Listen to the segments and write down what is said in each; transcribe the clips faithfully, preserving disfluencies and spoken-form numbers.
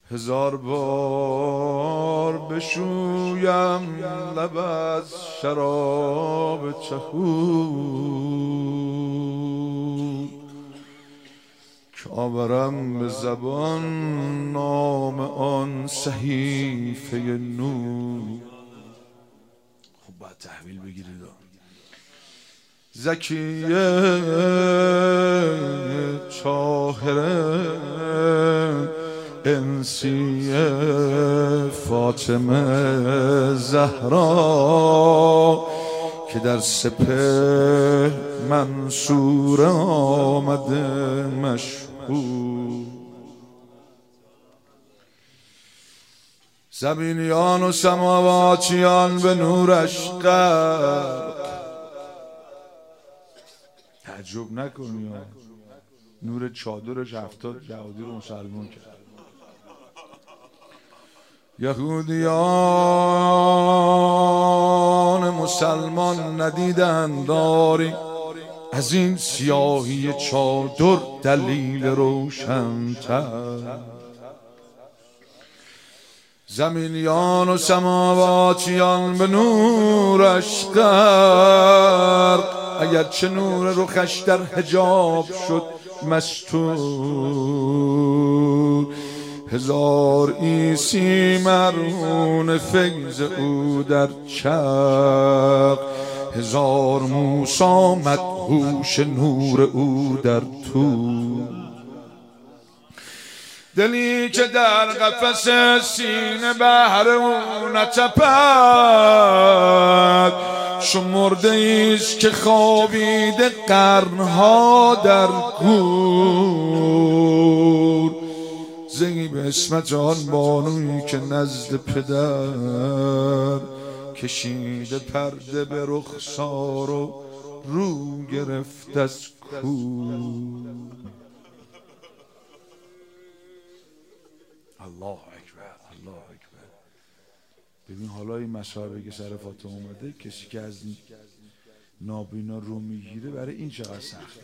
هزار بار بشویم لب از شراب چهور که آورم به زبان نام آن صحیفه نور. خب باید تحویل بگیرید. زکیه چاهره انسیه فاطمه زهرا که در سپهر منصور آمده مشهور. زمینیان و سماواتیان به نورش غرق. تعجب نکنی نور چادرش هفتاد یهودی رو مسلمان کرد. یهودیان مسلمان ندیدند داری از این سیاهی چادر دلیل روشن‌تر. زمینیان و سماواتیان به نورش غرق. اگرچه نور رخش در حجاب شد مستور. هزار عیسی مرهون فیض او در چرخ. هزار موسی مدهوش نور او در طور. دلی که در قفس سینه بهر او نتپد شمرده ایست که خوابیده قرنها در گور. زنی به اسمت آن بانویی که نزد پدر کشیده پرده به رخسار و رو گرفت از کور. الله اکبر الله اکبر. ببین حالا این مصاحبه که سر فاطمه اومده کسی که از نابینا رو میگیره برای این چقدر سخته.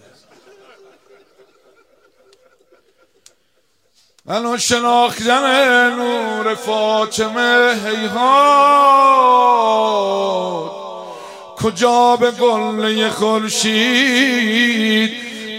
منو شناختن نور فاطمه هیهات کجا به قله خورشید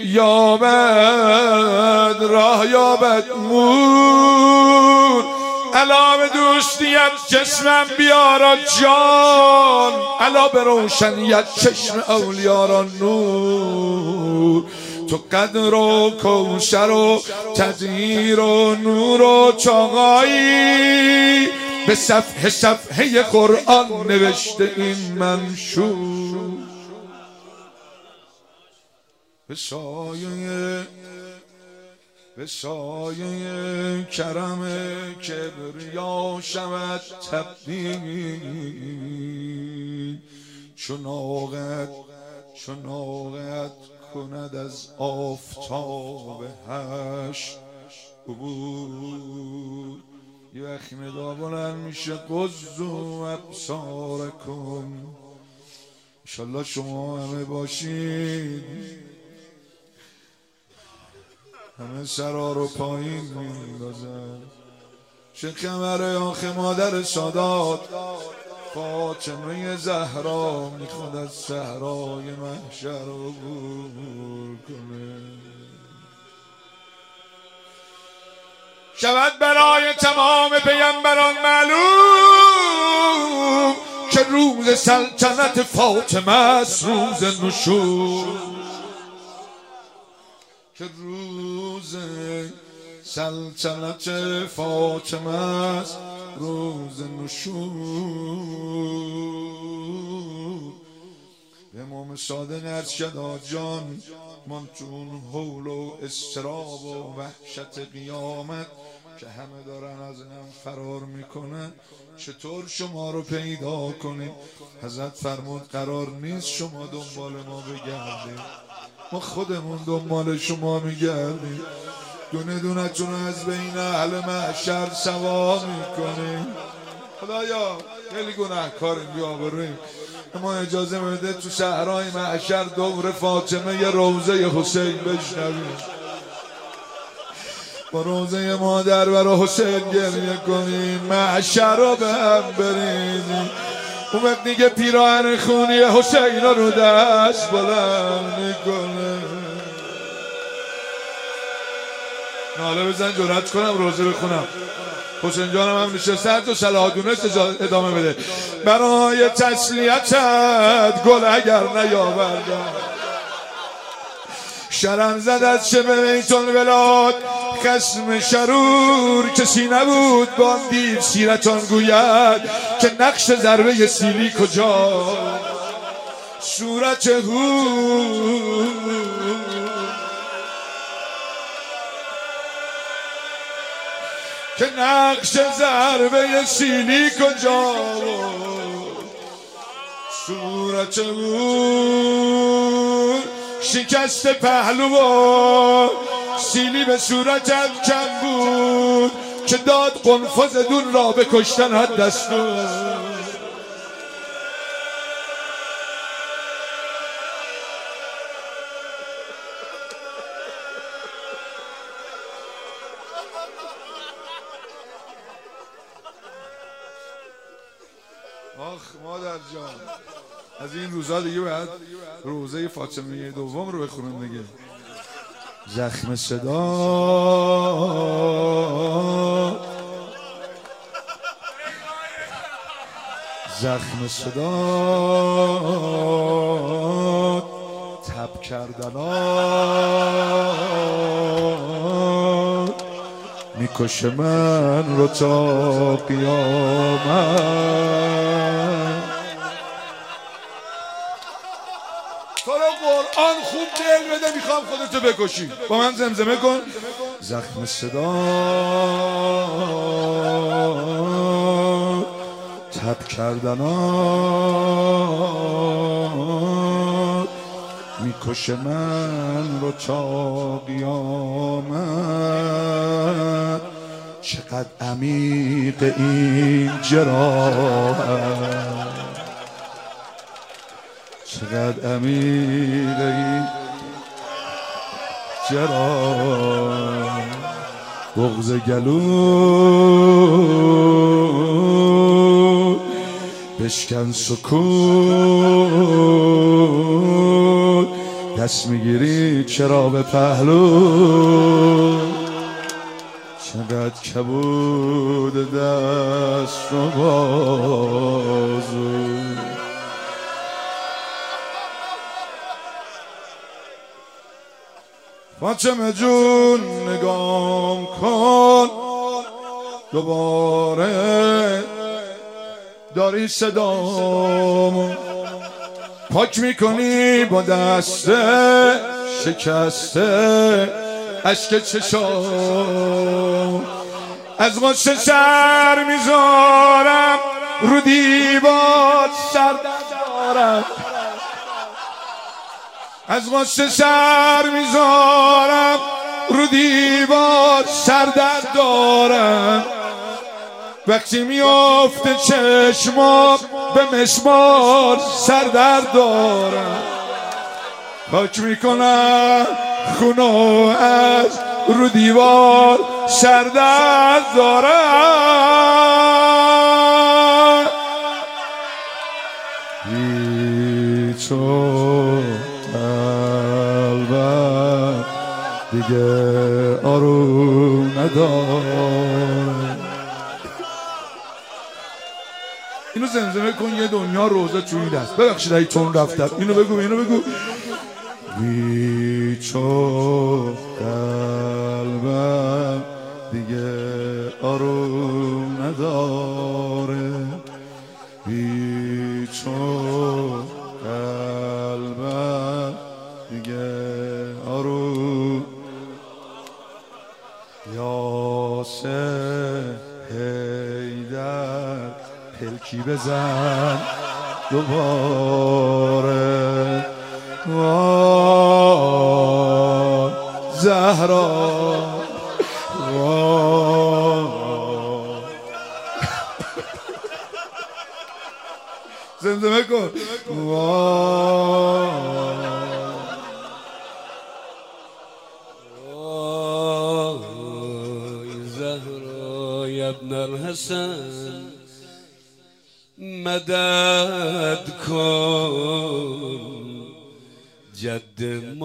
یابد راه یابد مور. علا به دوستیت جسمم بیارا جان علا به روشنیت چشم اولیارا نور. تو قدر و کوثر و تدبیر و نور و چاقایی به صفحه صفحه قرآن نوشته این منشور. به سایه به سایه کرم کبریا شود تبدیل. چون آقت چون آقت کند از آفتاب هشت عبور. یه وقتی ندا بلند میشه قضوا ابصارکم. انشالله شما همه باشید همه سرا رو پایین میندازن. چه خبره آخه مادر سادات فاطمه زهرا میخواد از صحرای محشر عبور کنه. شود برای تمام پیامبران معلوم که روز سلطنت فاطمه است روز نشور. که روز سلطنت فاطمه است روز نشور. به امام صادق عرض شد جان من چون حول و اضطراب و وحشت قیامت که همه دارن از هم فرار میکنن چطور شما رو پیدا کنیم؟ حضرت فرمود قرار نیست شما دنبال ما بگردیم، ما خودمون دنبال شما میگردیم. دونه دونه تون از بین اهل محشر سوا میکنیم. خدایا خیلی گناهکاریم بیابریم، ما اجازه بده تو صحرای محشر دور فاطمه یه روضه حسین بشنویم. با روزه مادر برای حسین گریه کنیم، محشر رو به هم بریزیم. اون وقت دیگه پیراهن خونی حسین رو دست بلند میکنه. ناله بزن جرأت کنم روزه بخونم. حسین جانم هم نشسته تو صلاح‌الدین ادامه بده. برای تسلیتت گل اگر نیاوردم، شرم زد از شبه بیت الولاد. خصم شرور کسی نبود با دید سیرتان گوید که نقش ضربه سیلی کجا. صورت هو که نقش ضربه سیلی کجا. صورت هو شکست پهلو و سیلی به صورتم کم بود که داد قنفذ دون را به کشتن حد دستور. آخ مادر جان، از این روزا دیگه باید روزه فاطمیه دوم رو بخونم دیگه. زخم صدا زخم صدا تب کردنات میکشه من رو تا قیامت. تو رو قرآن خوب دل بده، میخوام خودتو بکشی. با من زمزمه کن. زخم صدا تب کردنات میکشه من رو تا قیامت. چقدر عمیق این جراحت، چقدر عمیق این جراحت. بغض گلو بشکن سکوت، دست میگیری چرا به پهلو. چقدر کبود دست و بازو. فاطمه جون نگام کن دوباره، داری صدامو پاک میکنی با دست شکسته اشک چشام. از غصه سر میذارم رو دیوار سر دارم، از غصه سر میذارم رو دیوار سر درد دارم. وقتی میافته چشمام به مسمار سر درد دارم. پاک میکنم خونو از رو دیوار سر درد دارم. هیچو قلبم دیگه آروم نداره. اینو زمزمه کن. یه دنیا روزه تو این دست. ببخشید ای تون رفتم. اینو بگو اینو بگو. بیچو قلبم دیگه آروم نداره. بیچو قلبم دیگه آروم. یاسر حیدر پلکی بزن دوباره. وای زهرا وای. زمزمه کن. وای ابن الحسن مدد کن جد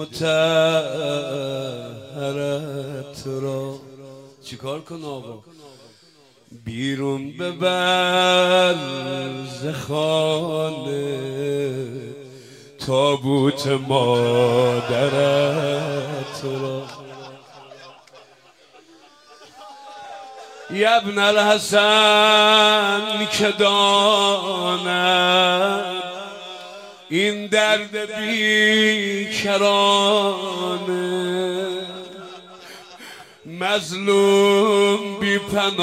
مطهرت را. چیکار کن آقا؟ بیرون ببر ز خانه تابوت مادرت را. یا ابن الحسن که داند این درد بیکرانه مظلوم بی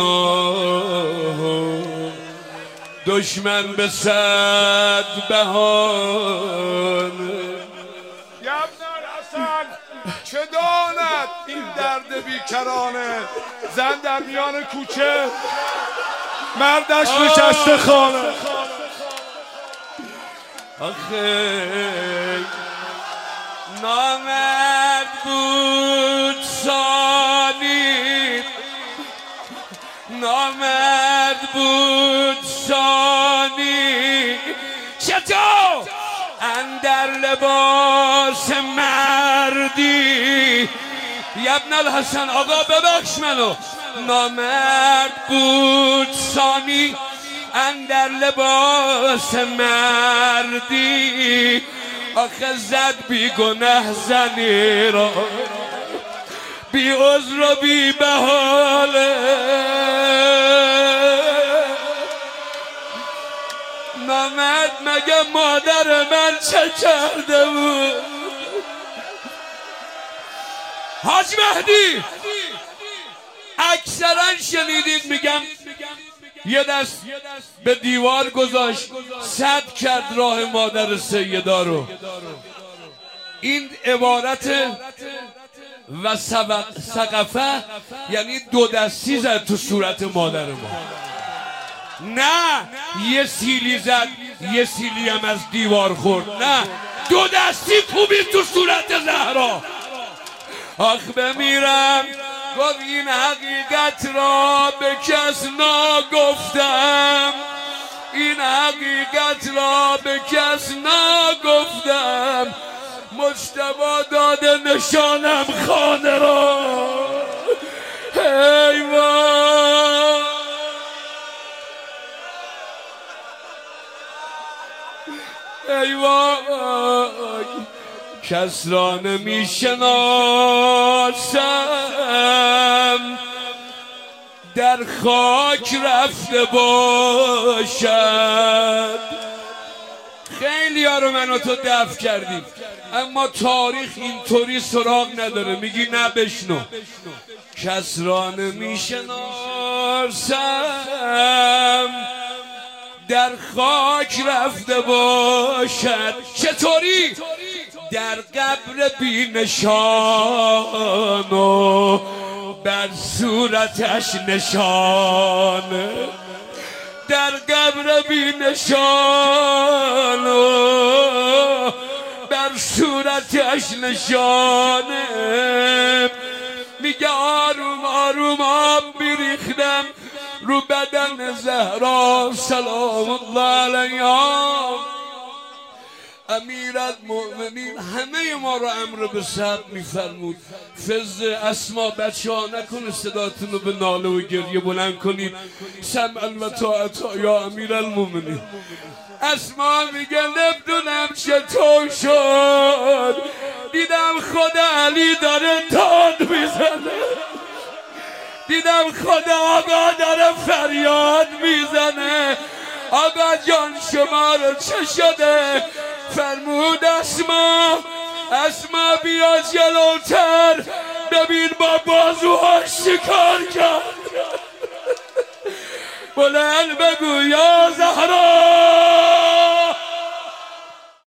پناه دشمن به صد بهانه. یا ابن الحسن چه داند این درد بیکرانه زن در میان کوچه مردش نشسته خانه. آخه نامرد بود سانی نامرد بود سانی چطور اندر لباس مردی. یا ابن الحسن آقا ببخش منو. نامرد بود سانی اندر لباس مردی آخه زد بی گناه زنی را بی عذر و بی بهانه. نامرد مگه مادر من چه کرده بود؟ حاج مهدی اکثرا شنیدید میگم یه دست به دیوار گذاشت سد کرد راه مادر سیدا رو. این عبارت و سقفه یعنی دو دستی زد تو صورت مادر ما، نه یه سیلی زد یه سیلی هم از دیوار خورد، نه دو دستی کوبید تو صورت زهرا. آخ بمیرم گفت این حقیقت را به کس نگفتم، این حقیقت را به کس نگفتم، مجتبی داده نشانم خانه را. ای وای ای وای کس را نمی شناسم در خاک رفته باشد. خیلی ها رو من و تو دفع کردیم اما تاریخ اینطوری سراغ نداره. میگی نه بشنو. کس را نمی شناسم در خاک رفته باشد. چطوری؟ در قبر بی نشان و بر صورتش نشانه، در قبر بی نشان و بر صورتش نشانه. میگه آروم آروم آب میریختم رو بدن زهرا سلام الله علیها. امیرالمؤمنین همه ما رو امر به صبر میفرمود. فضل اسما بچه ها نکنه صداتون رو به ناله و گریه بلند کنید. سمعا و طاعتا یا امیرالمؤمنین. اسما میگه نمیدونم چطور شد دیدم خدا علی داره داد میزنه، دیدم خدا آقا داره فریاد میزنه. آقا جان شما رو چه شده؟ فرمود اسما اسما بیا جلوتر ببین با بازوهاش شکار کرد. بلند بگو یا زهرا